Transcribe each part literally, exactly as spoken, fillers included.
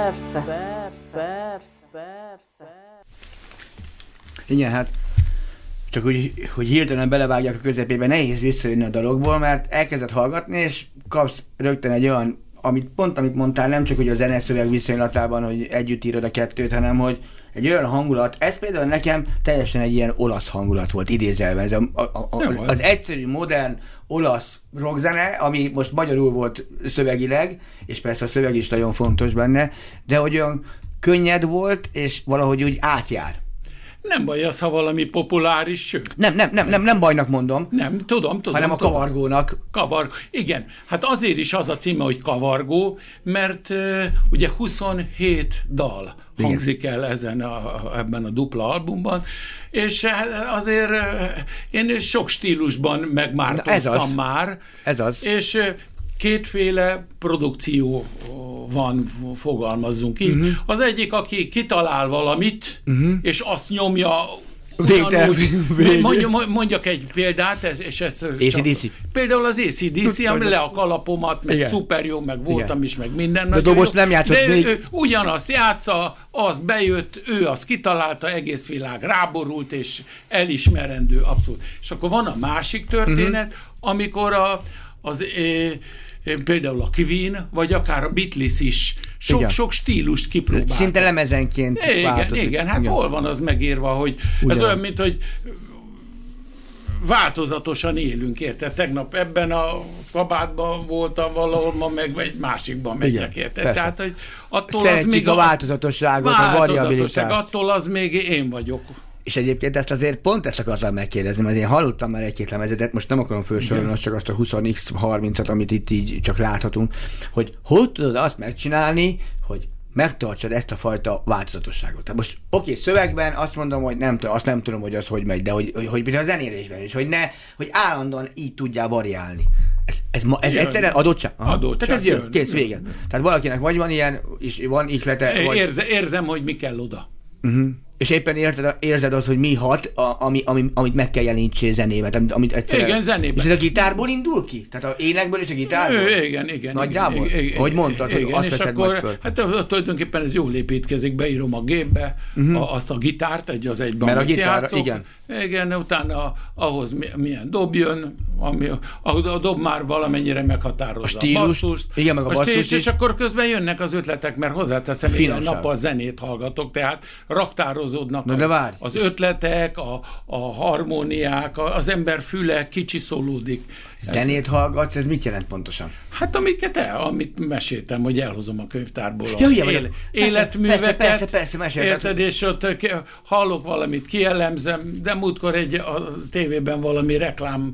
persze, persze, persze, persze. Igen, hát csak úgy, hogy hirtelen belevágják a közepébe, nehéz visszajönni a dalokból, mert elkezded hallgatni, és kapsz rögtön egy olyan, amit pont amit mondtál, nem csak hogy a zeneszöveg viszonylatában, hogy együtt írod a kettőt, hanem hogy egy olyan hangulat, ez például nekem teljesen egy ilyen olasz hangulat volt, idézelve. Ez a, a, a, az, az egyszerű, modern olasz rockzene, ami most magyarul volt szövegileg, és persze a szöveg is nagyon fontos benne, de hogy olyan könnyed volt, és valahogy úgy átjár. Nem baj az, ha valami populáris, sőt. Nem, nem, nem, nem, nem bajnak mondom. Nem, tudom, tudom. Hanem a tudom. kavargónak. Kavargó. Igen, hát azért is az a címe, hogy kavargó, mert uh, ugye huszonhét dal igen. hangzik el ezen a, ebben a dupla albumban, és azért uh, én sok stílusban megmártoztam ez az. már. Ez az. És uh, kétféle produkció van, fogalmazzunk így. Uh-huh. Az egyik, aki kitalál valamit, uh-huh. és azt nyomja ugyanúgy. Mondj, mondjak egy példát, ez, és ezt á cé dé cé. Például az á cé dé cé, ami le a kalapomat, meg igen. szuper jó, meg voltam igen. is, meg minden. De dobos nem játszott de még. Ő, ő ugyanazt játsza, az bejött, ő azt kitalálta, egész világ ráborult, és elismerendő, abszolút. És akkor van a másik történet, uh-huh. amikor a, az... É, például a Queen, vagy akár a Beatles is sok-sok stílust kipróbáltak. Szinte lemezenként igen, változik. Igen, hát igen. hol van az megírva, hogy ugyan. Ez olyan, mint hogy változatosan élünk, érted? Tegnap ebben a kabátban voltam valahol, ma meg egy másikban megyek, érted? Tehát, hogy attól szeretjük az még a változatosságot, a variabilitást. Attól az még én vagyok. És egyébként ezt azért pont ezt akartam megkérdezni, mert én hallottam már egy-két lemezetet, most nem akarom felsorolni, azt csak azt a húsz x harmincat, amit itt így csak láthatunk, hogy hogy tudod azt megcsinálni, hogy megtartsad ezt a fajta változatosságot. Tehát most oké, szövegben azt mondom, hogy nem tudom, azt nem tudom, hogy az hogy megy, de hogy, hogy, hogy például a zenélésben is, hogy ne, hogy állandóan így tudjál variálni. Ez, ez, ez egyszerűen adottság? Adottság. Tehát ez jön, jön, kész, jön, vége. jön. Tehát valakinek vagy van ilyen, és van ihlete, vagy... Érze, érzem, hogy mi kell oda. Uh-huh. És éppen érted, érzed az, hogy mi hat, a, ami, ami, amit meg kell jelenítsél zenébe. Amit, amit egyszerűen... Igen, zenében. És ez a gitárból indul ki? Tehát a énekből és a gitárból? Ő, igen, igen. Nagyjából? Igen, igen, hogy mondtad, igen, hogy azt veszed akkor, majd föl? Hát tulajdonképpen ez jól építkezik, beírom a gépbe, uh-huh. a, azt a gitárt egy az egyben, mert a gitár, játszok. igen. Igen, utána ahhoz milyen dob jön, ami, a, a dob már valamennyire meghatározza a, stílus, a basszust. Igen, meg a, a basszus stílus, és akkor közben jönnek az ötletek, mert hozzáteszem, minden nap a zenét hallgatok, tehát raktározódnak a, az ötletek, a, a harmóniák, a, az ember füle kicsiszolódik. Zenét hallgatsz, ez mit jelent pontosan? Hát amiket el, amit meséltem, hogy elhozom a könyvtárból ja, a él, persze, életműveket, persze, persze, persze, érted, és ott hallok valamit, kielemzem, de múltkor egy a tévében valami reklám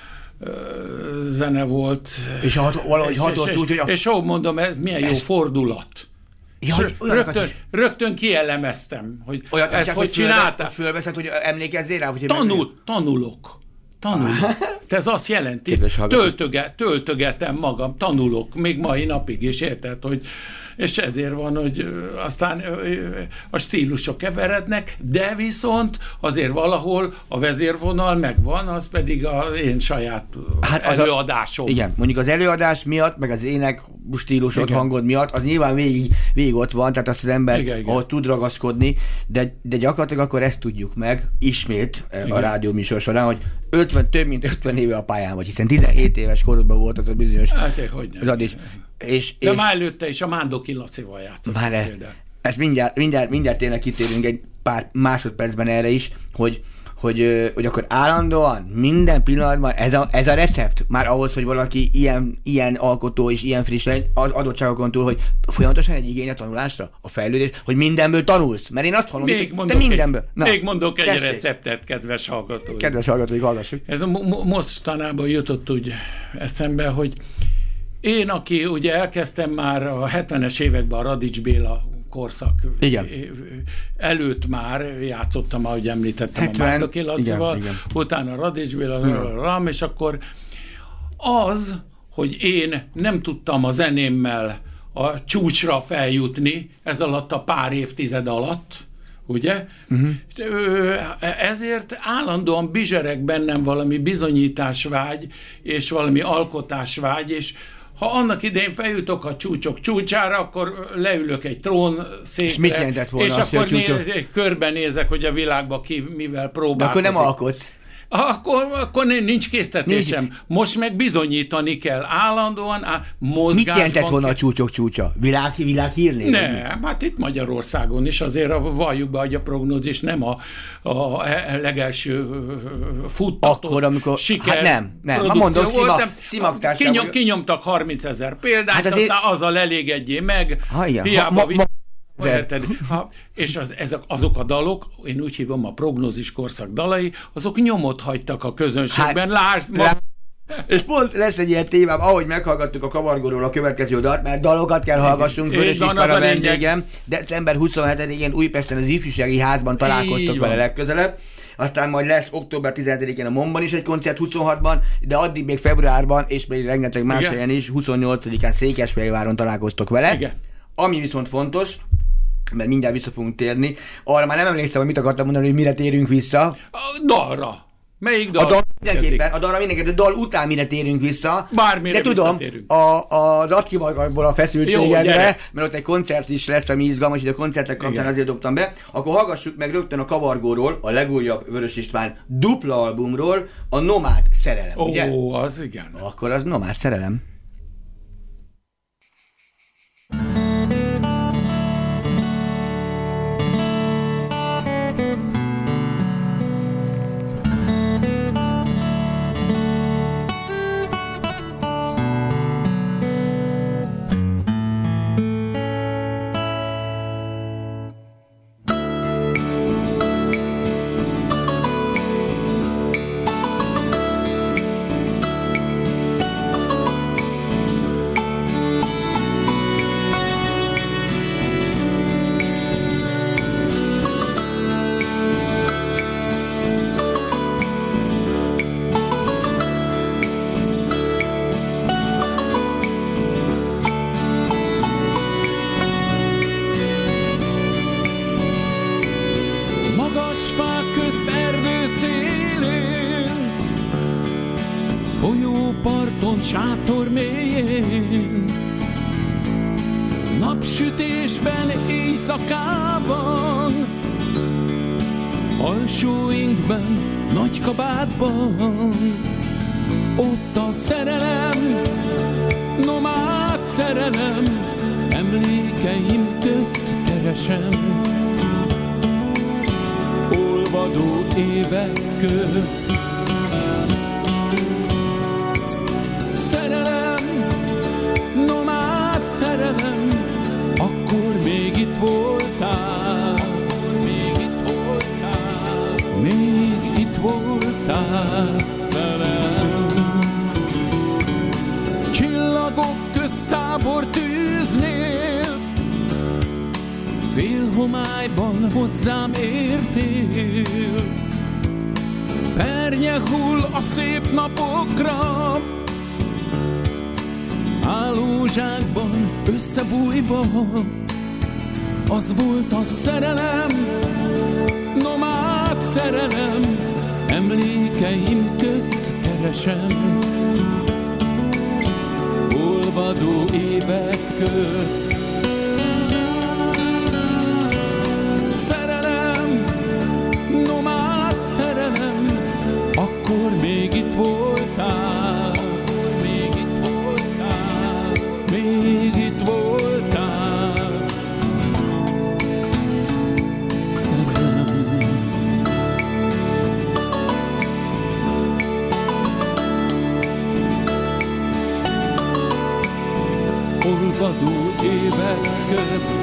zene volt. És hat, valahogy hatott és, úgy, hogy... A... És ahogy mondom, ez milyen ez... jó fordulat. Ja, rögtön, rögtön kielemeztem, hogy olyat ezt hogy csinálták. Fölveszed, hogy emlékezzél rá? Hogy Tanul, tanulok. Tanulok. Te ez azt jelenti, töltöge, töltögetem magam, tanulok, még mai napig is, érted, hogy és ezért van, hogy aztán a stílusok keverednek, de viszont azért valahol a vezérvonal megvan, az pedig az én saját hát előadásom. A, igen, mondjuk az előadás miatt, meg az ének stílusod, igen. hangod miatt, az nyilván végig, végig ott van, tehát azt az ember igen, igen. ahhoz tud ragaszkodni, de, de gyakorlatilag akkor ezt tudjuk meg, ismét igen. a rádióműsor során, hogy ötven, több mint ötven éve a pályán vagy, hiszen tizenhét éves korodban volt az a bizonyos hát, hogy radis. És, de és, már előtte is a Mándoki Lacival játszott. Már e, ezt mindjárt, mindjárt, mindjárt tényleg kitérünk egy pár másodpercben erre is, hogy, hogy, hogy akkor állandóan, minden pillanatban ez a, ez a recept már ahhoz, hogy valaki ilyen, ilyen alkotó és ilyen friss legyen, az adottságokon túl, hogy folyamatosan egy igény a tanulásra, a fejlődés, hogy mindenből tanulsz. Mert én azt hallom, még hogy te mindenből. Egy, Na, még mondok egy tessék. receptet, kedves hallgatók. Kedves hallgatók, hallgassuk. Ez a mo- mostanában jutott úgy eszembe, hogy én, aki ugye elkezdtem már a hetvenes években a Radics Béla korszak igen. előtt már játszottam, ahogy említettem, hetven, a Mándoki Lacival, igen, igen. utána a Radics Béla, és akkor az, hogy én nem tudtam a zenémmel a csúcsra feljutni ez alatt a pár évtized alatt, ugye? Uh-huh. Ezért állandóan bizsereg bennem valami bizonyításvágy, és valami alkotásvágy, és ha annak idején feljutok a csúcsok csúcsára, akkor leülök egy trón székre, és, mit jelentett volna és az, akkor néz, körbenézek, hogy a világban ki mivel próbálkozik. De akkor nem alkotsz. Akkor, akkor nincs késztetésem. Nincs. Most meg bizonyítani kell. Állandóan á, mozgásban... Mit jelentett volna a csúcsok csúcsa? Világ, világhírnév? Nem, hát itt Magyarországon is azért a, valljuk be, hogy a prognózis nem a, a legelső futtató akkor, amikor, siker hát nem, nem. Ma mondom, volt. Szima, Kinyom, kinyomtak harmincezer példát, hát azért... aztán azzal elégedjél meg. Hajja, hiába ma, ma, ma... Érted? Ha, és az, ezek, azok a dalok, én úgy hívom a prognózis korszak dalai, azok nyomot hagytak a közönségben. Hát, Lásd, ma... És pont lesz egy ilyen témám, ahogy meghallgattuk a Kavargóról a következő dalt, mert dalokat kell hallgassunk, Vörös István a vendégem. december huszonhetedikén Újpesten az Ifjúsági Házban találkoztok vele legközelebb. Aztán majd lesz október tizenhetedikén a Momban is egy koncert huszonhatban, de addig még februárban, és még rengeteg más Igen. helyen is, huszonnyolcadikán Székesfehérváron találkoztok vele. Igen. Ami viszont fontos, mert mindjárt vissza fogunk térni. Arra már nem emlékszem, hogy mit akartam mondani, hogy mire térünk vissza. A dalra. Melyik dal? A dal mindenképpen, a dalra mindenképpen, a dal után mire térünk vissza. Bármire de tudom, a, az Atkimagasból a feszültségedre, Jó, mert ott egy koncert is lesz, ami izgalmas, hogy a koncertek kapcsán Igen. azért dobtam be. Akkor hallgassuk meg rögtön a Kavargóról, a legújabb Vörös István dupla albumról, a Nomád Szerelem, Ó, ugye? Ó, az igen. Akkor az Nomád Szerelem. Sátor mélyén, napsütésben, éjszakában, alsó ingben, nagy kabátban, ott a szerelem, nomád szerelem, emlékeim közt keresem, olvadó évek közt. Szerelem, nomád szerelem, akkor még itt voltál, még itt voltál, még itt voltál velem. Csillagok közt tábor tűznél, fél homályban hozzám értél. Pernye hull a szép napokra, hálózsákban összebújva, az volt a szerelem, nomád szerelem, emlékeim közt keresem, olvadó évek közt. Szerelem, nomád szerelem, akkor még itt voltál, még itt voltál, még itt voltál. Szerelem. Olvadó évek közt.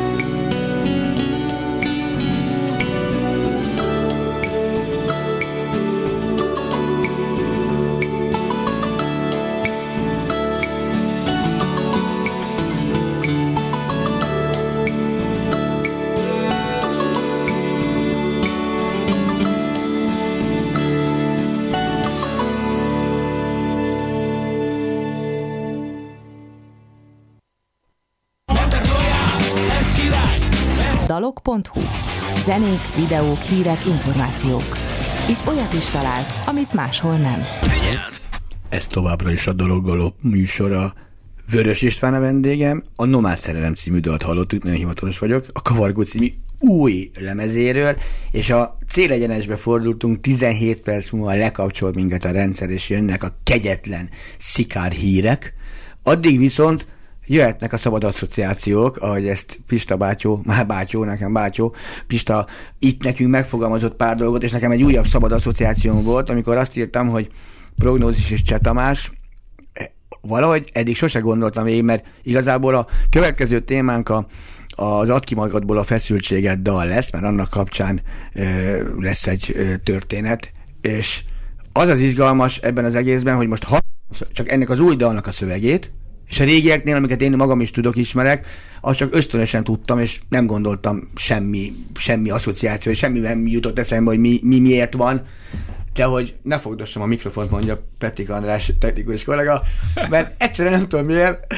dalok pont hu. Zenék, videók, hírek, információk. Itt olyat is találsz, amit máshol nem. Ez továbbra is a Dalok Galop műsora. Vörös István a vendégem, a Nomád Szerelem című dalt hallottuk, nagyon hivatalos vagyok, a Kavargó című új lemezéről, és a célegyenesbe fordultunk, tizenhét perc múlva lekapcsol minket a rendszer, és jönnek a kegyetlen szikár hírek. Addig viszont jöhetnek a szabad asszociációk, ahogy ezt Pista bátyó, már bátyó, nekem bátyó, Pista itt nekünk megfogalmazott pár dolgot, és nekem egy újabb szabad asszociációm volt, amikor azt írtam, hogy Prognózis és Cseh Tamás, valahogy eddig sose gondoltam én, mert igazából a következő témánk a, az Add ki magadból a feszültséget dal lesz, mert annak kapcsán ö, lesz egy ö, történet, és az az izgalmas ebben az egészben, hogy most ha csak ennek az új dalnak a szövegét, és a régieknél, amiket én magam is tudok, ismerek, azt csak ösztönösen tudtam, és nem gondoltam semmi, semmi asszociáció, semmi nem jutott eszembe, hogy mi, mi miért van, de hogy ne fogdossam a mikrofont, mondja Petika András technikus kollega, mert egyszerűen nem tudom miért,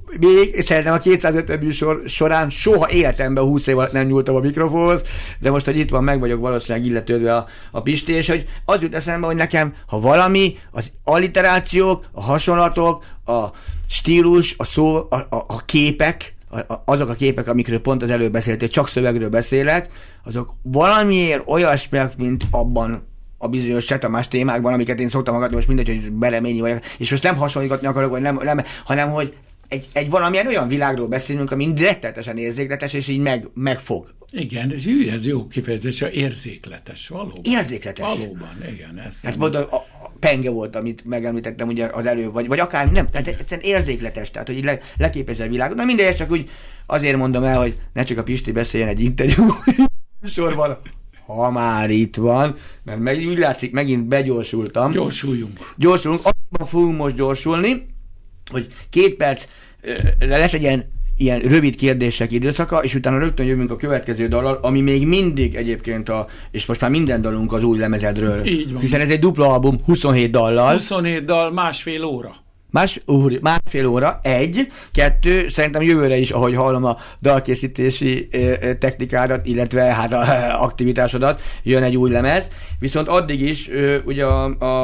még szerintem a kétszázötven műsor során soha életemben húsz év alatt nem nyúltam a mikrofonhoz, de most, hogy itt van, meg vagyok valószínűleg illetődve a, a Pisti, és hogy az jut eszembe, hogy nekem, ha valami, az alliterációk, a hasonlatok, a stílus, a szó, a, a, a képek, azok a képek, amikről pont az előbb beszéltél, csak szövegről beszélek, azok valamiért olyasmiak, mint abban a bizonyos Cseh Tamás témákban, amiket én szoktam magadni, most mindegy, hogy beleményi vagyok, és most nem hasonlítgatni akarok, vagy nem, nem, hanem hogy egy, egy valamilyen olyan világról beszélünk, ami rettenetesen érzékletes, és így meg, megfog. Igen, ez, hű, ez jó kifejezés, érzékletes, valóban. Érzékletes. Valóban, igen. Ez hát nem... a, a penge volt, amit megemlítettem ugye az előbb, vagy, vagy akár nem, tehát egyszerűen érzékletes, tehát hogy így le, leképezi a világot. Na mindegy, csak úgy azért mondom el, hogy ne csak a Pisti beszéljen egy interjú sorban, ha már itt van, mert meg, úgy látszik, megint begyorsultam. Gyorsuljunk. Gyorsulunk, abban fogunk most gyorsulni, hogy két perc lesz egy ilyen, ilyen rövid kérdések időszaka, és utána rögtön jövünk a következő dallal, ami még mindig egyébként a, és most már minden dalunk az új lemezedről. Így van. Hiszen ez egy dupla album, huszonhét dallal. huszonhét dal, másfél óra. Más, úr, másfél óra, egy, kettő, szerintem jövőre is, ahogy hallom a dalkészítési e, technikádat, illetve hát a, aktivitásodat, jön egy új lemez, viszont addig is e, ugye a,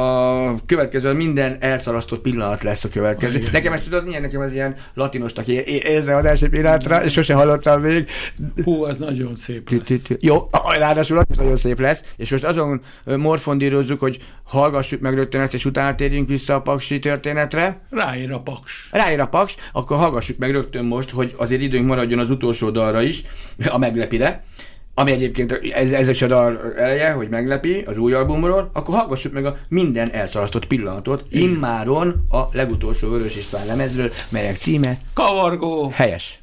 a következő, minden elszalasztott pillanat lesz a következő. Oh, nekem ezt tudod, milyen nekem ez ilyen latinostak érzreadási pillanatra, és sose hallottam még. Hú, az nagyon szép lesz. Jó, ráadásul az is nagyon szép lesz, és most azon morfondírozzuk, hogy hallgassuk meg rögtön ezt, és utána térjünk vissza a paksi történetre. Ráér a paks. Ráér a paks, akkor hallgassuk meg rögtön most, hogy azért időnk maradjon az utolsó dalra is, a Meglepire, ami egyébként ez, ez is a dal eleje, hogy meglepi az új albumról, akkor hallgassuk meg a minden elszalasztott pillanatot, immáron a legutolsó Vörös István lemezről, melyek címe Kavargó. Helyes.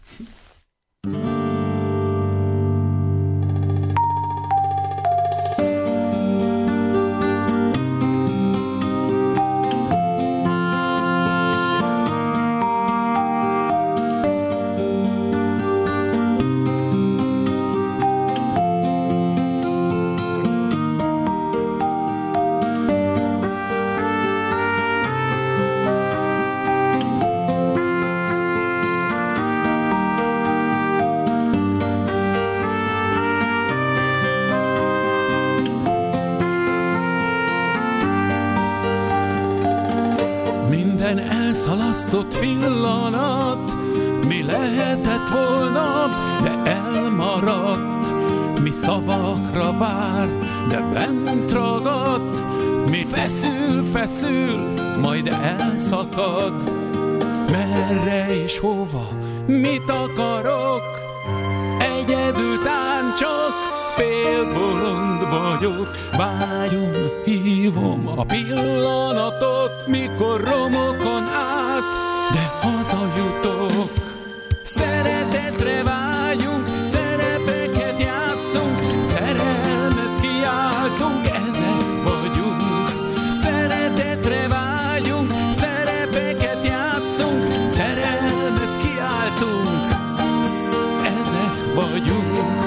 Elszalasztott pillanat, mi lehetett volna, de elmaradt, mi szavakra vár, de bent ragadt, mi feszül, feszül, majd elszakad. Merre és hova, mit akarok, egyedül táncsak, félbolond vagyok, vágyon hívom a pillanatot, mikor romokon át, de hazajutok. Szeretetre vágyunk, szerepeket játszunk, szerelmet kiáltunk, ezek vagyunk. Szeretetre vágyunk, szerepeket játszunk, szerelmet kiáltunk, ezek vagyunk.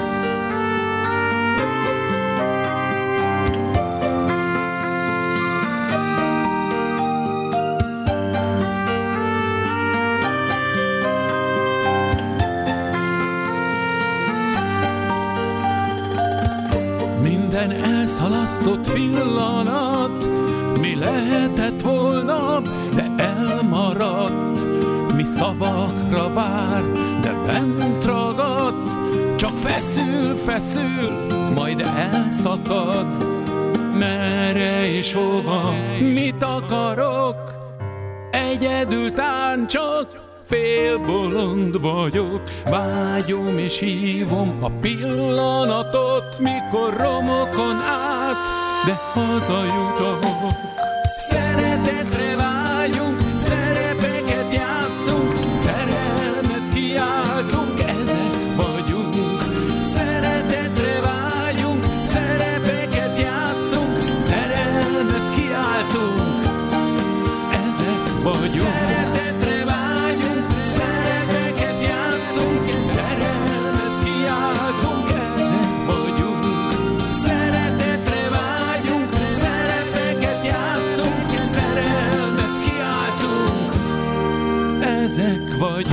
Minden elszalasztott pillanat, mi lehetett volna, de elmaradt, szavakra vár, de bent ragadt, csak feszül, feszül, majd elszakad. Merre és hova, mit akarok? Egyedül táncsolok, félbolond vagyok. Vágyom és hívom a pillanatot, mikor romokon át, de hazajutok. Szeretetre vágyunk, szerepeket játszunk, szerelmet kiáltunk, ezek vagyunk. Szeretetre vágyunk, szerepeket játszunk, szerelmet kiáltunk, ezek vagyunk. Szeretetre vágyunk, szerepeket játszunk, szerelmet kiáltunk, ezek vagyunk. Szeretetre vágyunk, szerepeket játszunk, szerelmet kiáltunk, ezek vagyunk.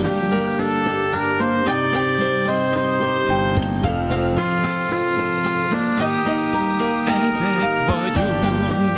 Ezek vagyunk.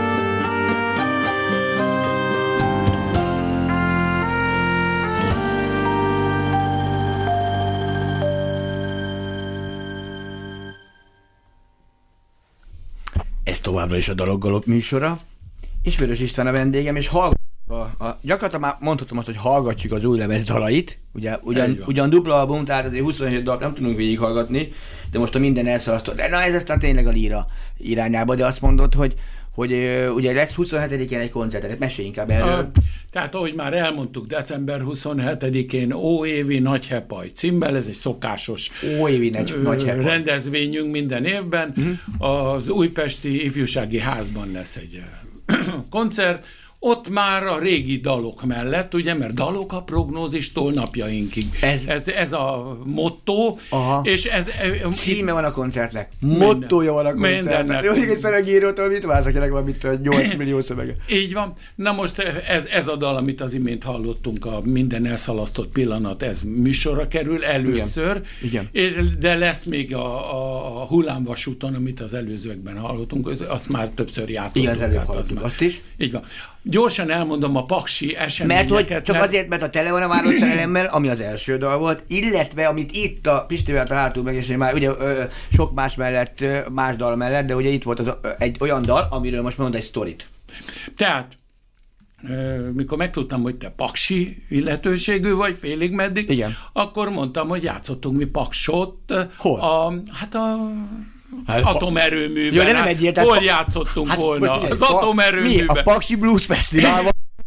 Ez továbbra is a Daloggalop műsora. Ismerős István a vendégem, és hallgatjuk a, a, gyakorlatilag már mondhatom azt, hogy hallgatjuk az új lemez dalait. Ugye, ugyan, ugyan dupla album, tehát azért huszonhét dalt nem tudunk végighallgatni, de most a minden elszalasztott. De na ez aztán tényleg a líra irányába, de azt mondod, hogy, hogy ugye lesz huszonhetedikén egy koncertet, mesélj inkább erről. A, tehát ahogy már elmondtuk, december huszonhetedikén Óévi Nagyhepaj címmel, ez egy szokásos Óévi nagy, Nagyhepaj rendezvényünk minden évben. Uh-huh. Az Újpesti Ifjúsági Házban lesz egy koncert. Ott már a régi dalok mellett, ugye, mert dalok a prognózistól napjainkig. Ez, ez, ez a motto, aha. És ez... Címe van a koncertnek. Mottoja van a koncertnek. Jó, hogy egy szövegírótól mit vársz, akinek van mit nyolc millió szövege. Így van. Na most ez, ez a dal, amit az imént hallottunk, a Minden elszalasztott pillanat, ez műsorra kerül először. Igen. És, de lesz még a, a, a Hullámvasúton, amit az előzőekben hallottunk, azt már többször játszottunk. Igen, az előbb hallottunk. Az azt is. Így van. Gyorsan elmondom a paksi eseményeket. Mert hogy csak mert... azért, mert a Tele van a város szerelemmel, ami az első dal volt, illetve amit itt a Pistivel találtunk meg, és már ugye ö, sok más mellett, ö, más dal mellett, de ugye itt volt az, ö, egy olyan dal, amiről most mondod egy sztorit. Tehát, ö, mikor megtudtam, hogy te paksi illetőségű vagy, félig meddig, igen, akkor mondtam, hogy játszottunk mi paksot. Hol? A, hát a... Hát, atomerőműben. Jó, de nem egy hol játszottunk hát, volna? Az atomerőműben. Mi? A Paksi Blues Fesztiválban?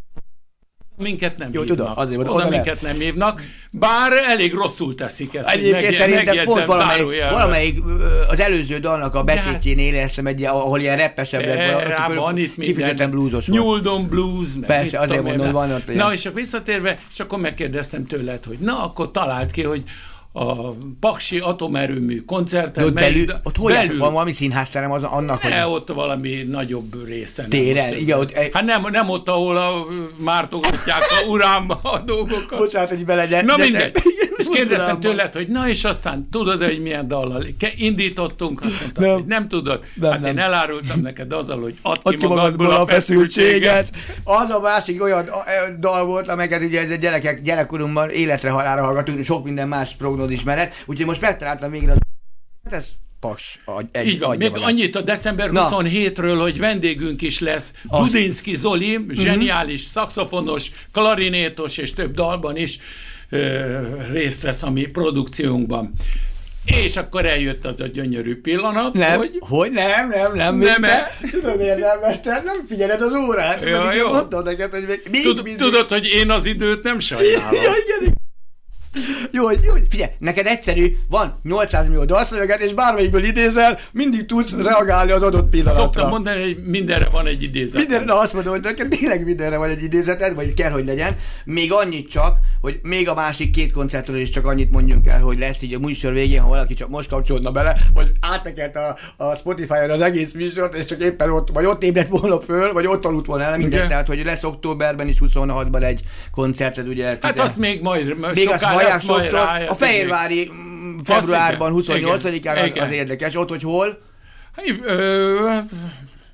Minket nem jó, hívnak. Tudom, azért oda, oda minket nem hívnak. Bár elég rosszul teszik ezt. Egyébként szerintem pont valamelyik, valamelyik az előző dalnak a betétjén éreztem egy, ahol ilyen reppesebb lett. Van itt kifejezetten bluesos volt. Nyuldon blues. Persze, azért mondom, hogy van ott. Na, és akkor visszatérve, és akkor megkérdeztem tőled, hogy na, akkor talált ki, hogy a Paksi atomerőmű koncerten. De belül, ott hol belül, van valami színházterem az annak, hogy... Ne, ott valami nagyobb részen. Téren, igen. Ott, hát nem, nem ott, ahol a mártogatják a uránba a dolgokat. Bocsánat, hogy belegyek. Na mindegy. És kérdeztem tőled, hogy na és aztán tudod, hogy milyen dallal indítottunk? Azt mondtam, nem. Hogy nem tudod. Nem, hát nem. Én elárultam neked azzal, hogy add ki magadból, magadból a feszültséget. Az a másik olyan dal volt, amelyeket ugye ez a gyerekek gyerekkorunkban életre halálra hallgatunk, sok minden más prognózis mellett. Úgyhogy most megtaláltam végre az... Hát ez Paks. Egy, így van, még magát. Annyit a december huszonhétről, hogy vendégünk is lesz. Budinszki Zoli, zseniális uh-huh. szaxofonos, klarinétos és több dalban is ö, részt vesz a mi produkciónkban. És akkor eljött az a gyönyörű pillanat, nem, hogy... Hogy nem, nem, nem. Nem, nem. Tudom, miért nem, mert te nem figyeled az órát. Ja, jó. Mondtam neked, hogy még, még Tud, mindig... Tudod, hogy én az időt nem sajnálom. Ja, igen. Jó, jó, figyelj, neked egyszerű, van nyolcszáz millió dalszöveget, és bármelyikből idézel, mindig tudsz reagálni az adott pillanatra. Szoktam mondani, hogy mindenre van egy idézet. Mindenre, na azt mondom, hogy neked tényleg mindenre van egy idézeted, vagy kell, hogy legyen. Még annyit csak, hogy még a másik két koncertről is csak annyit mondjunk el, hogy lesz így a műsor végén, ha valaki csak most kapcsolódna bele, vagy áttekert a, a Spotify-on az egész műsort, és csak éppen ott, vagy ott ébredt volna föl, vagy ott aludt volna el, minden. Tehát, hogy lesz októberben is huszonhatban egy koncerted, ugye. Hát tizen... azt még majd még sokszor. A Fehérvári februárban huszonnyolcadikán az, az érdekes. Ott, hogy hol?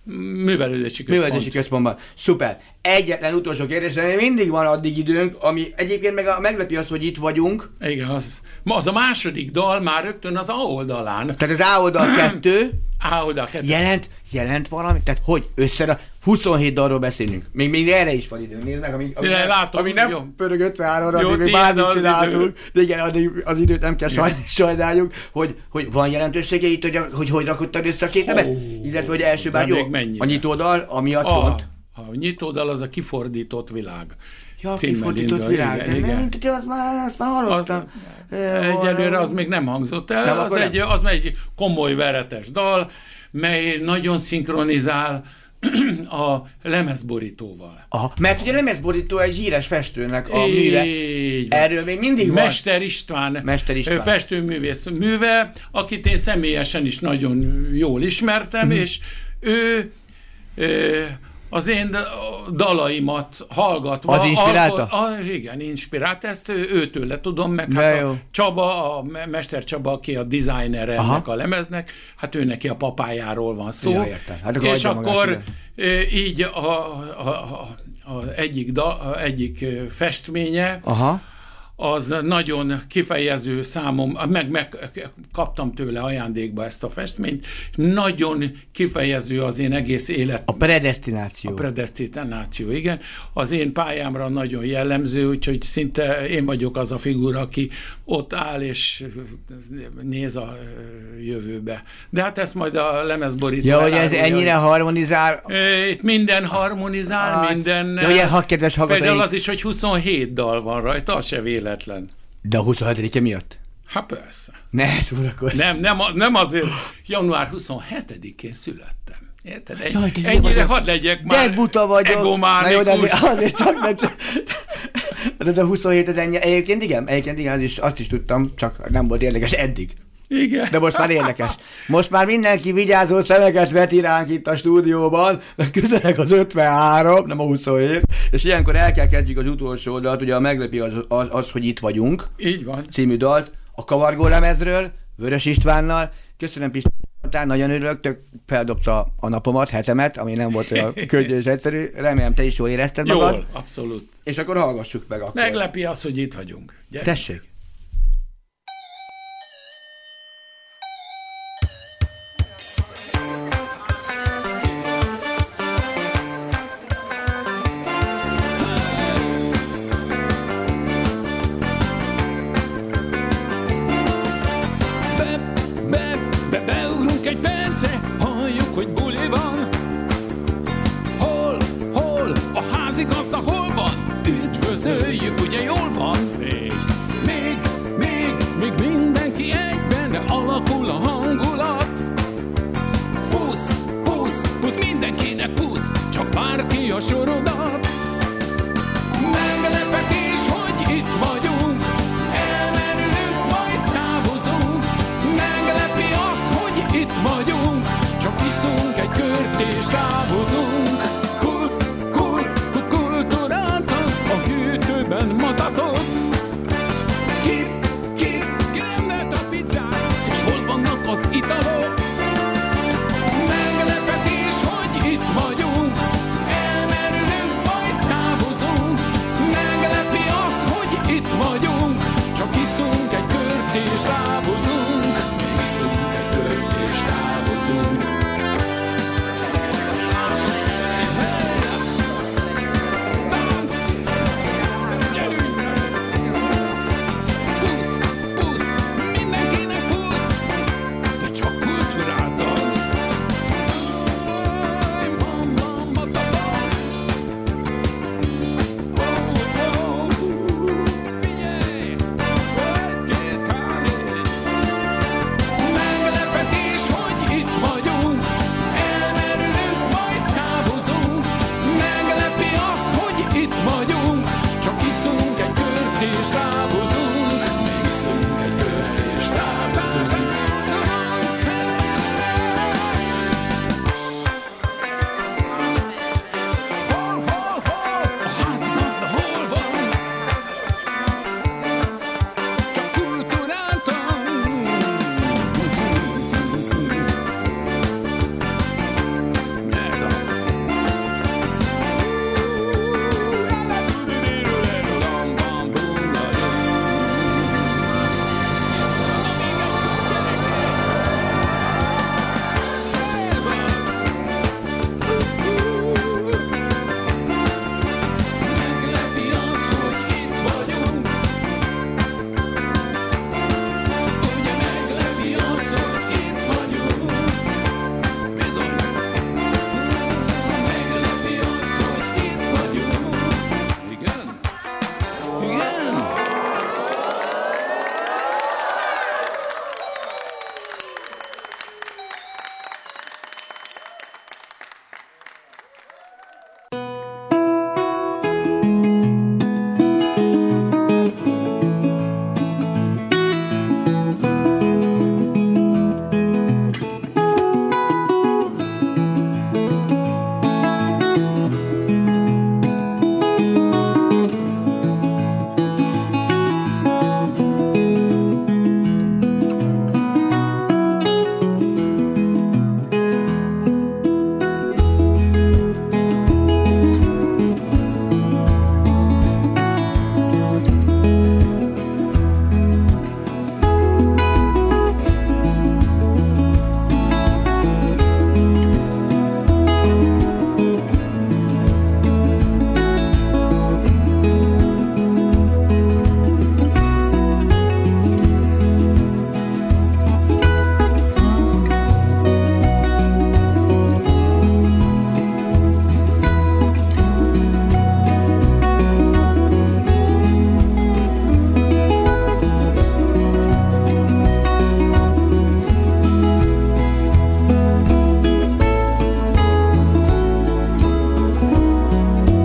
művelődési központ. Művelődési központban. Szuper. Egyetlen utolsó kérdés, de mindig van addig időnk, ami egyébként meg a, meglepi az, hogy itt vagyunk. Igen, az, az a második dal már rögtön az A oldalán. Tehát az A oldal kettő. A oldal kettő. Jelent, jelent valami? Tehát hogy össze huszonhét dalról beszélünk. Még, még erre is van időnk. Nézd meg, ami, ami, nem, látom, ami nem jó. pörög ötvenháromra, addig még bármit csináltunk. De igen, addig az időt nem kell saj, sajnáljuk, hogy, hogy van jelentősége itt, hogy hogy, hogy rakottad össze a két nevet? Illetve, hogy első bár jó, a nyitódal, amiatt a, pont. A nyitódal az a kifordított világ. Ja, kifordított indul, világ, igen, de igen. Nem, mint hogy az már, azt már hallottam. Az, egyelőre az még nem hangzott el, nem, az, egy, az egy komoly veretes dal, mely nagyon szinkronizál a lemezborítóval. Aha, mert ugye a lemezborító egy híres festőnek a műve. Erről még mindig van. Mester István, Mester István. festőművész műve, akit én személyesen is nagyon jól ismertem, uh-huh. és ő... ő az én dalaimat hallgatva... Az inspirálta? A, a, igen, inspirált, ezt őtől tudom, meg hát a Csaba, a Mester Csaba, aki a designer ennek a lemeznek, hát ő neki a papájáról van szó. Ja, hát akkor és akkor magát, így a, a, a, a egyik, da, a egyik festménye, aha. az nagyon kifejező számom, meg, meg kaptam tőle ajándékba ezt a festményt, nagyon kifejező az én egész élet. A predestináció. A predestináció, igen. Az én pályámra nagyon jellemző, úgyhogy szinte én vagyok az a figura, aki ott áll és néz a jövőbe. De hát ezt majd a lemezborító ja, hogy ez ennyire hogy... harmonizál? Itt minden harmonizál, hát, minden... De ugye, ha kedves hallgatói... Például az is, hogy huszonhét dal van rajta, az se véletlen. De a huszonhetedike miatt? Hát persze. Ne szórakozz. Nem, nem, nem azért. január huszonhetedikén születtem. Érted? Egy, Jaj, ennyire hadd legyek már. De buta vagyok. Egománikus. Na jó, de azért, azért csak nem... De ez a huszonhét, ez ennyi. Egyébként igen, egyébként igen, az is, azt is tudtam, csak nem volt érdekes eddig. Igen. De most már érdekes. Most már mindenki vigyázó szemeket vet iránk itt a stúdióban, mert közelek az ötvenhárom, nem a huszonhét, és ilyenkor el kell kezdjük az utolsó dalt, ugye a meglepi az, az, az, hogy itt vagyunk. Így van. Című dalt, a Kavargó lemezről, Vörös Istvánnal. Köszönöm, Pistán, nagyon örülök, tök feldobta a napomat, hetemet, ami nem volt olyan könnyű és egyszerű. Remélem, te is jól érezted jól, magad. Jól, abszolút. És akkor hallgassuk meg akkor. Meglepi az, hogy itt vagyunk. Gyere. Tessék. Itt vagyunk, csak iszunk egy kört és távozunk.